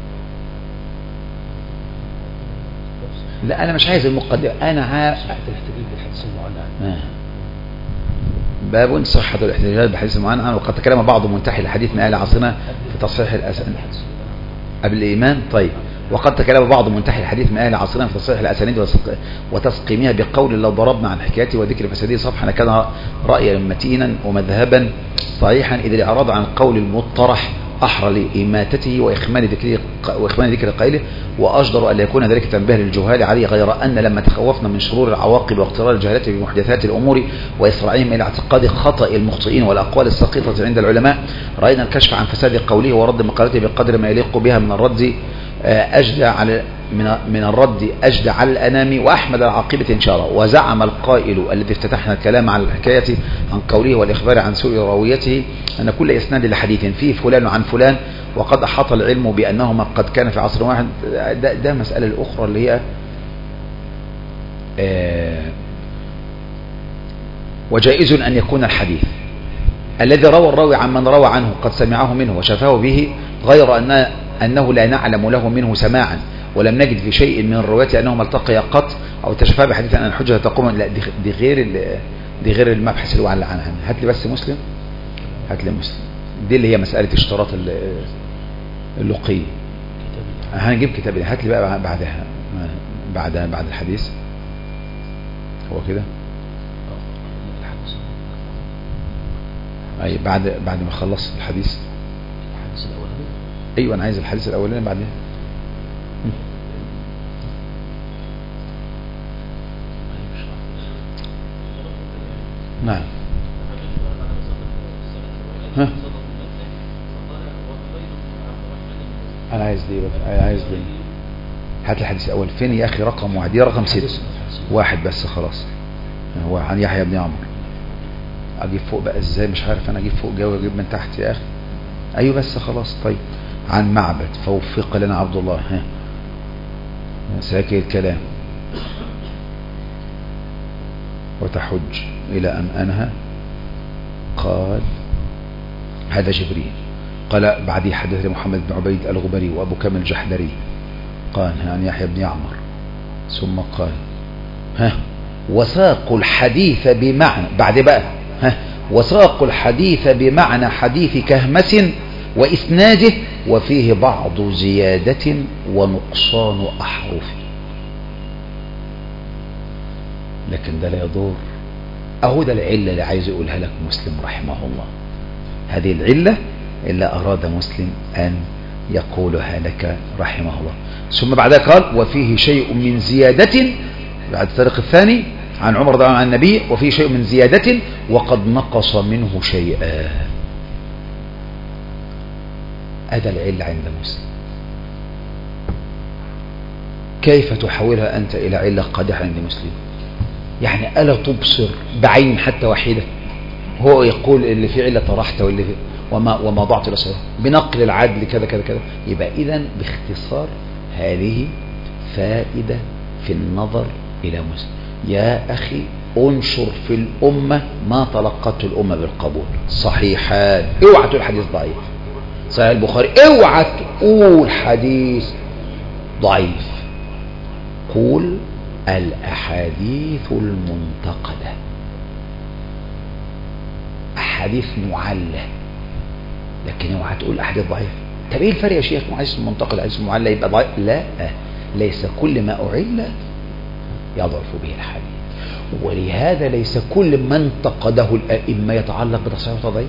لا انا مش عايز المقدمة، انا الاحتجاج بالحديث المعنى. باب صحة الاحتجاج بحديث المعنى. وقد تكلم بعض منتحي الحديث من اهل عصرنا في تصحيح الاسانيد قبل الايمان. طيب، وقد تكلم بعض منتحي الحديث من اهل عصرنا في تصحيح الاسانيد وتسقيمها بقول لو ضربنا عن حكايته وذكر فساده صفحا لكان رايا متينا ومذهبا صحيحا، اذ الاعراض عن القول المطرح احرى لاماتته واخمال ذكر قائله، واجدر ان يكون ذلك تنبيه للجهال عليه. غير ان لما تخوفنا من شرور العواقب واغترار الجهالة بمحدثات الامور واسراعهم الى اعتقاد خطأ المخطئين والاقوال السقيطة عند العلماء، راينا الكشف عن فساد قوله ورد مقالته بقدر ما يليق بها من الرد أجدع على الأنام وأحمد العاقبة إن شاء الله. وزعم القائل الذي افتتحنا الكلام على الحكاية عن قوله والإخبار عن سوء راويته أن كل إسناد لحديث فيه فلان عن فلان وقد أحاط العلم بأنهما قد كان في عصر واحد. ده مسألة الأخرى اللي هي وجائز أن يكون الحديث الذي روى الراوي عن من روى عنه قد سمعه منه وشفاه به، غير أنه لا نعلم له منه سماعا ولم نجد في شيء من الروايات أنهما التقيا قط أو تشفى بحديث أن الحجة تقوم. لا دي غير المبحث اللي هو عنه. هات لي بس مسلم، هات لي مسلم. دي اللي هي مسألة اشتراط اللقي. هنجيب كتاب. هات لي بقى بعد الحديث. هو كده أي بعد ما خلص الحديث الأولاني. ايوه انا عايز الحديث الاولاني بعدين. نعم. انا عايز دي بقى. عايز دي. هات الحديث الاول فين يا اخي؟ رقم واحد. دي رقم 6. واحد بس خلاص. هو عن يحيى بن عمرو. اجيب فوق بقى ازاي؟ مش عارف انا اجيب فوق جاوي اجيب من تحت يا اخي. ايوه بس خلاص. طيب، عن معبد فوفق لنا عبد الله. ساكي الكلام وتحج إلى أن أنهى. قال هذا جبريل. قال بعدي حدث محمد بن عبيد الغبري وأبو كامل الجحدري. قال عن يحيى بن عمر. ثم قال وساق الحديث بمعنى بعد بقى وساق الحديث بمعنى حديث كهمس وإسناده وفيه بعض زيادة ونقصان أحرف. لكن ده لا يضر. أهو ده العلة اللي عايز يقولها لك مسلم رحمه الله. هذه العلة اللي أراد مسلم أن يقولها لك رحمه الله. ثم بعدها قال وفيه شيء من زيادة بعد الطريق الثاني عن عمر رضي الله عنه عن النبي وفيه شيء من زيادة وقد نقص منه شيئا. هذا العلة عند مسلم. كيف تحولها أنت إلى علة قادحة عند مسلم؟ يعني ألا تبصر بعين حتى واحدة؟ هو يقول اللي في علة طرحته واللي في وما ضعت إلى صحيح بنقل العدل كذا كذا كذا. يبقى إذن باختصار هذه فائدة في النظر إلى مسلم. يا أخي انشر في الأمة ما تلقته الأمة بالقبول. صحيحان. اوعى تقول حديث ضعيف. صحيح البخاري اوعى تقول حديث ضعيف. قول الأحاديث المنتقدة، أحاديث معلة، لكن اوعى تقول احاديث ضعيفه. طب ايه الفرق يا شيخ؟ حديث منتقد حديث معلل يبقى ضعيف؟ لا، ليس كل ما اعل يضعف به الحديث، ولهذا ليس كل ما انتقده الائمه يتعلق بتصحيح وتضعيف.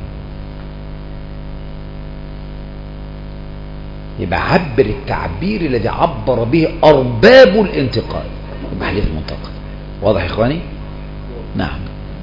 يبقى عبر التعبير الذي عبر به ارباب الانتقاد، يبقى حديث منتقد. واضح يا اخواني؟ نعم.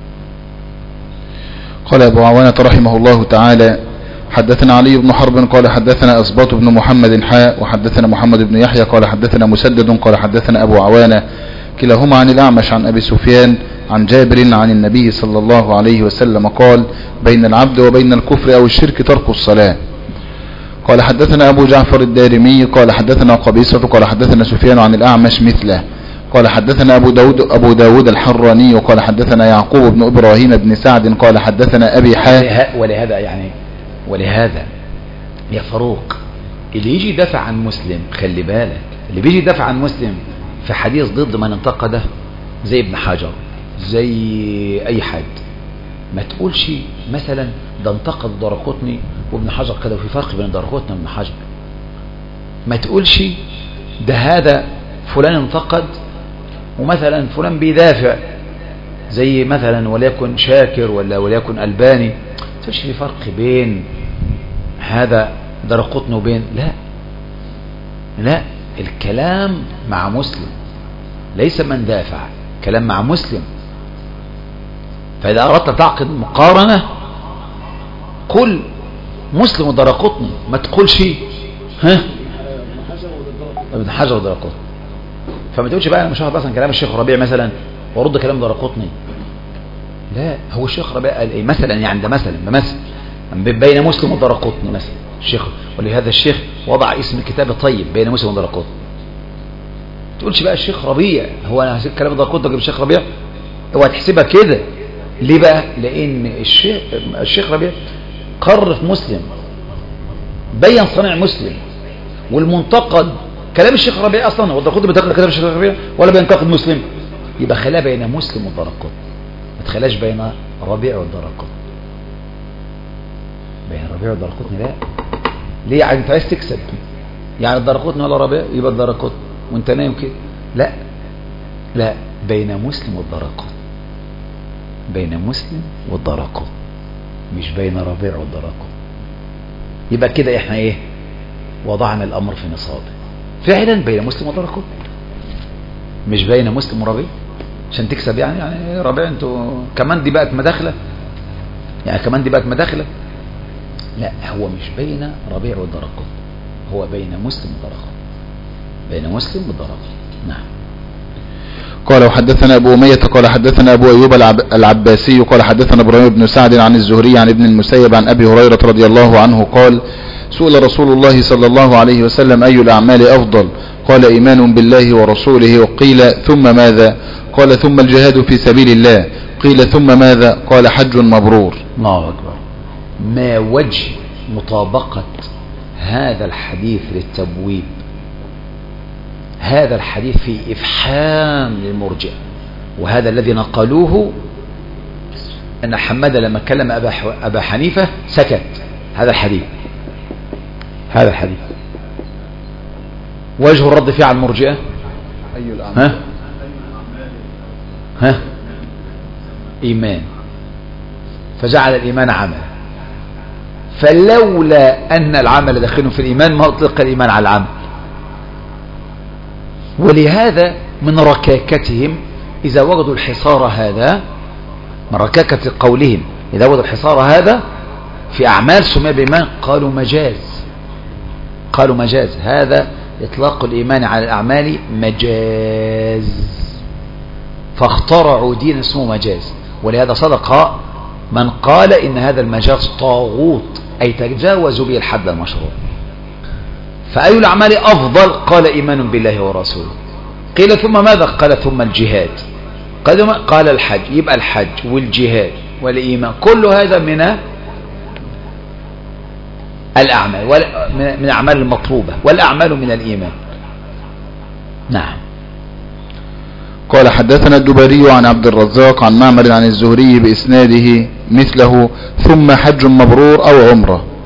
قال أبو عوانة رحمه الله تعالى: حدثنا علي بن حرب قال حدثنا أسباط بن محمد حاء، وحدثنا محمد بن يحيى قال حدثنا مسدد قال حدثنا أبو عوانة كلاهما عن الأعمش عن أبي سفيان عن جابر عن النبي صلى الله عليه وسلم قال: بين العبد وبين الكفر أو الشرك ترك الصلاة. قال حدثنا أبو جعفر الدارمي قال حدثنا قبيصة قال حدثنا سفيان عن الأعمش مثله. قال حدثنا أبو داود الحراني وقال حدثنا يعقوب بن إبراهيم بن سعد قال حدثنا أبي حاء. ولهذا يا فاروق، اللي يجي يدافع عن مسلم، خلي بالك، اللي بيجي يدافع عن مسلم في حديث ضد من انتقده زي ابن حجر، زي أي حد، ما تقولش مثلا ده انتقد الدارقطني وابن حجر كده، وفي فرق بين الدارقطني وابن حجر. ما تقولش ده هذا فلان انتقد ومثلا فلان بيدافع زي مثلا وليكن شاكر وليكن ألباني. تقولش في فرق بين هذا دارقطني وبين، لا، الكلام مع مسلم، ليس من دافع، كلام مع مسلم. فإذا أردت تعقد مقارنة قل مسلم ودارقطني، ما تقولش ابن حجر ودارقطني. فما تقولش بقى انا مش هاخد مثلا كلام الشيخ ربيع مثلا وارد كلام دارقطني. لا، هو الشيخ ربيع قال ايه مثلا؟ يعني ده مثلا بين مسلم ودارقطني مثلا الشيخ، ولهذا الشيخ وضع اسم الكتاب طيب بين مسلم ودارقطني. ما تقولش بقى الشيخ ربيع، هو انا هسيب كلام دارقطني اجيب الشيخ ربيع؟ اوعى تحسبها كده. ليه بقى؟ لان الشيخ ربيع قرر في مسلم، بين صنيع مسلم، والمنتقد كلام الشيخ ربيع اصلا، هو الدارقطني بينتقد كلام الشيخ ربيع ولا بينتقد مسلم؟ يبقى خلاها بين مسلم والدارقطني، ما تخلاش بين ربيع والدارقطني. بين ربيع والدارقطني لا. ليه؟ يعني انت عايز تكسب، يعني الدارقطني ولا ربيع يبقى الدارقطني وانت نايم كده؟ لا، بين مسلم والدارقطني، بين مسلم والدارقطني، مش بين ربيع والدارقطني. يبقى كده احنا ايه؟ وضعنا الامر في نصابه فعلا بين مسلم ودارقطني، مش بين مسلم وربيع عشان تكسب. يعني ربيع انتوا كمان دي بقت مداخله، لا، هو مش بين ربيع والدارقطني، هو بين مسلم والدارقطني، بين مسلم والدارقطني. نعم. قال وحدثنا أبو أمية قال حدثنا أبو أيوب العباسي قال حدثنا إبراهيم بن سعد عن الزهري عن ابن المسيب عن أبي هريرة رضي الله عنه قال: سئل رسول الله صلى الله عليه وسلم: أي الأعمال أفضل؟ قال: إيمان بالله ورسوله. قيل: ثم ماذا؟ قال: ثم الجهاد في سبيل الله. قيل: ثم ماذا؟ قال: حج مبرور. الله أكبر. ما وجه مطابقة هذا الحديث للتبويب؟ هذا الحديث في إفحام للمرجئة، وهذا الذي نقلوه أن حماد لما كلم أبا حنيفة سكت. هذا الحديث وجه الرد فيه على المرجئة. أي الأعمال؟ إيمان، فجعل الإيمان عمل، فلولا أن العمل داخل في الإيمان ما أطلق الإيمان على العمل. ولهذا من ركاكتهم إذا وجدوا الحصار هذا، من ركاكة قولهم إذا وجدوا الحصار هذا في أعمال سمي بإيمان قالوا مجاز. هذا إطلاق الإيمان على الأعمال مجاز، فاخترعوا دين اسمه مجاز. ولهذا صدق من قال إن هذا المجاز طاغوت، أي تجاوزوا به الحد المشروع. فأي الأعمال أفضل؟ قال: إيمان بالله ورسوله. قيل: ثم ماذا؟ قال: ثم الجهاد. قال: الحج. يبقى الحج والجهاد والإيمان كل هذا من الأعمال، من الأعمال المطلوبة، والأعمال من الإيمان. نعم. قال حدثنا الدبري عن عبد الرزاق عن معمر عن الزهري بإسناده مثله: ثم حج مبرور أو عمرة.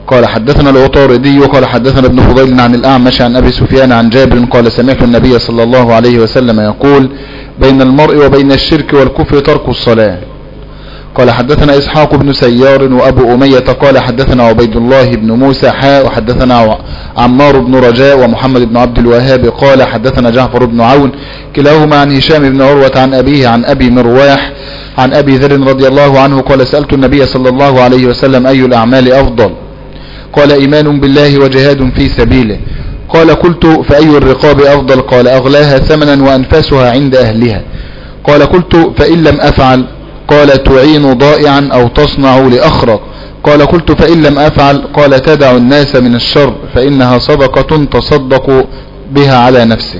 قال حدثنا العطاردي قال حدثنا ابن فضيل عن الأعمش عن أبي سفيان عن جابر قال سمعت النبي صلى الله عليه وسلم يقول بين المرء وبين الشرك والكفر ترك الصلاة. قال حدثنا إسحاق بن سيار وأبو أمية قال حدثنا عبيد الله بن موسى وحدثنا عمار بن رجاء ومحمد بن عبد الوهاب قال حدثنا جعفر بن عون كلاهما عن هشام بن عروة عن أبيه عن أبي مرواح عن أبي ذر رضي الله عنه قال سألت النبي صلى الله عليه وسلم أي الأعمال أفضل؟ قال إيمان بالله وجهاد في سبيله. قال قلت فأي الرقاب أفضل؟ قال أغلاها ثمنا وأنفاسها عند أهلها. قال قلت فإن لم أفعل؟ قال تعين ضائعا أو تصنع لأخرق. قال قلت فإن لم أفعل؟ قال تدع الناس من الشر فإنها صدقة تصدق بها على نفسك.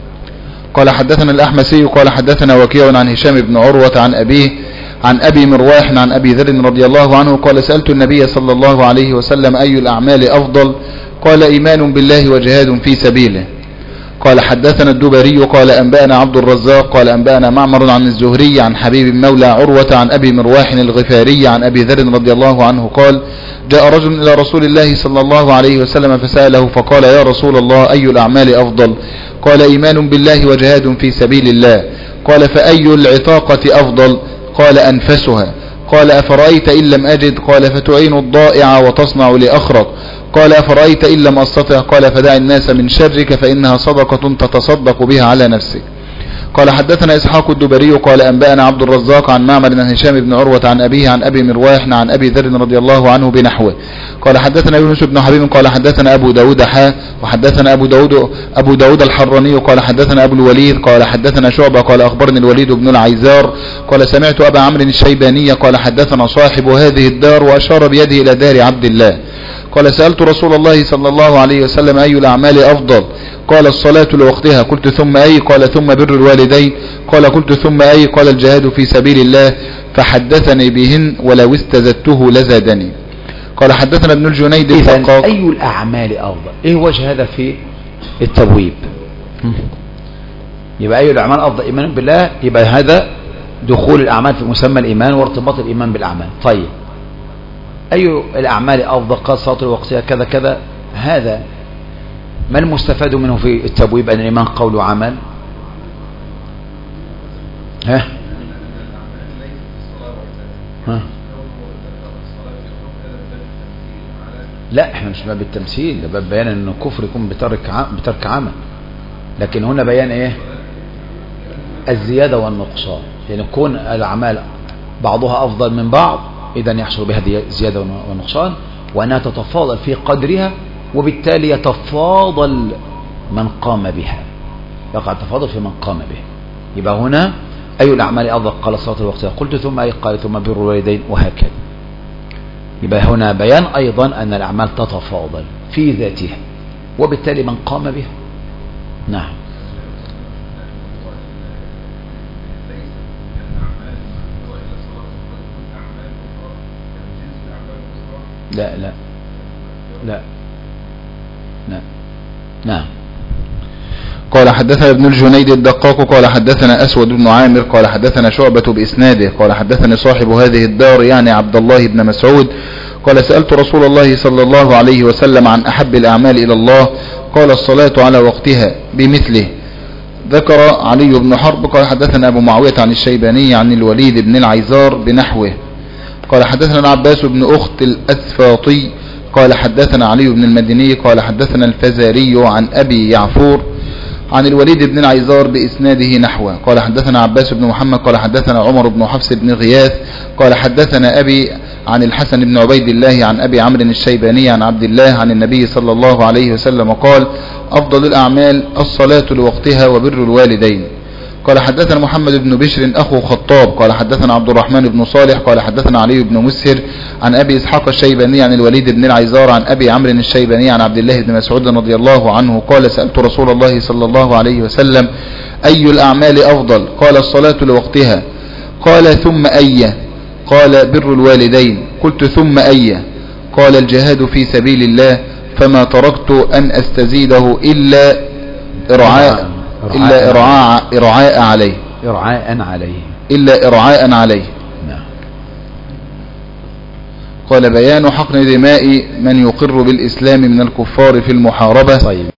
قال حدثنا الأحمسي قال حدثنا وكيع عن هشام بن عروة عن أبيه عن أبي مرواح عن أبي ذر رضي الله عنه قال سألت النبي صلى الله عليه وسلم أي الأعمال أفضل؟ قال إيمان بالله وجهاد في سبيله. قال حدثنا الدبري قال أنبأنا عبد الرزاق قال أنبأنا معمر عن الزهري عن حبيب مولى عروة عن أبي مرواح الغفاري عن أبي ذر رضي الله عنه قال جاء رجل إلى رسول الله صلى الله عليه وسلم فسأله فقال يا رسول الله أي الأعمال أفضل؟ قال إيمان بالله وجهاد في سبيل الله. قال فأي العتاقة أفضل؟ قال أنفسها. قال أفرأيت إن لم أجد؟ قال فتعين الضائع وتصنع لأخرق. قال أفرأيت إن لم أستطع؟ قال فدع الناس من شرك فإنها صدقة تتصدق بها على نفسك. قال حدثنا إسحاق الدبري قال أنبأنا عبد الرزاق عن معمر عن هشام بن عروة عن أبيه عن أبي مرواح عن أبي ذر رضي الله عنه بنحوه. قال حدثنا يونس بن حبيب قال حدثنا أبو داود وحدثنا أبو داود الحراني قال حدثنا أبو الوليد قال حدثنا شعبة قال أخبرني الوليد بن العيزار قال سمعت أبا عمرو الشيباني قال حدثنا صاحب هذه الدار وأشار بيده إلى دار عبد الله. قال سألت رسول الله صلى الله عليه وسلم أي الأعمال أفضل؟ قال الصلاة لوقتها. قلت ثم أي؟ قال ثم بر الوالدين. قال قلت ثم أي؟ قال الجهاد في سبيل الله. فحدثني بهن ولو استزدته لزادني. قال حدثنا ابن الجنيد إذن أي الأعمال أفضل؟ إيه وجه هذا في التبويب؟ يبقى أي الأعمال أفضل؟ إيمان بالله، يبقى هذا دخول الأعمال في مسمى الإيمان وارتباط الإيمان بالأعمال. طيب أي الأعمال أفضل؟ قال صلاة وقتها كذا كذا. هذا ما المستفاد منه في التبويب؟ أن الإيمان قول وعمل. ها لا احنا مش باب التمثيل، ده باب بيان ان الكفر يكون بترك عمل. لكن هنا بيان ايه؟ الزيادة والنقصان، يعني كون الأعمال بعضها أفضل من بعض إذن يحصل بها زيادة ونقصان، وأنها تتفاضل في قدرها، وبالتالي يتفاضل من قام بها، يقع التفاضل في من قام بها. يبقى هنا أي الأعمال أفضل؟ قال الصلاة وقتها. قلت ثم أي؟ قال ثم بر الوالدين، وهكذا. يبقى هنا بيان أيضا أن الأعمال تتفاضل في ذاتها، وبالتالي من قام بها. نعم. لا لا لا لا. نعم. قال حدثنا ابن الجنيد الدقاق قال حدثنا أسود بن عامر قال حدثنا شعبة بإسناده قال حدثني صاحب هذه الدار يعني عبد الله بن مسعود قال سألت رسول الله صلى الله عليه وسلم عن أحب الأعمال إلى الله. قال الصلاة على وقتها بمثله. ذكر علي بن حرب قال حدثنا أبو معاوية عن الشيباني عن الوليد بن العيزار بنحوه. قال حدثنا العباس بن أخت الأسفاطي قال حدثنا علي بن المديني قال حدثنا الفزاري عن أبي يعفور عن الوليد بن العيزار بإسناده نحوه. قال حدثنا عباس بن محمد قال حدثنا عمر بن حفص بن غياث قال حدثنا أبي عن الحسن بن عبيد الله عن أبي عمرو الشيباني عن عبد الله عن النبي صلى الله عليه وسلم قال أفضل الأعمال الصلاة لوقتها وبر الوالدين. قال حدثنا محمد بن بشر أخو خطاب قال حدثنا عبد الرحمن بن صالح قال حدثنا علي بن مسهر عن أبي إسحاق الشيباني عن الوليد بن العيزار عن أبي عمرو الشيباني عن عبد الله بن مسعود رضي الله عنه قال سألت رسول الله صلى الله عليه وسلم أي الأعمال أفضل؟ قال الصلاة لوقتها. قال ثم أي؟ قال بر الوالدين. قلت ثم أي؟ قال الجهاد في سبيل الله. فما تركت أن أستزيده إلا إرعاء عليه إلا إرعاء عليه. نعم. قال بيان حقن دماء من يقر بالإسلام من الكفار في المحاربة. طيب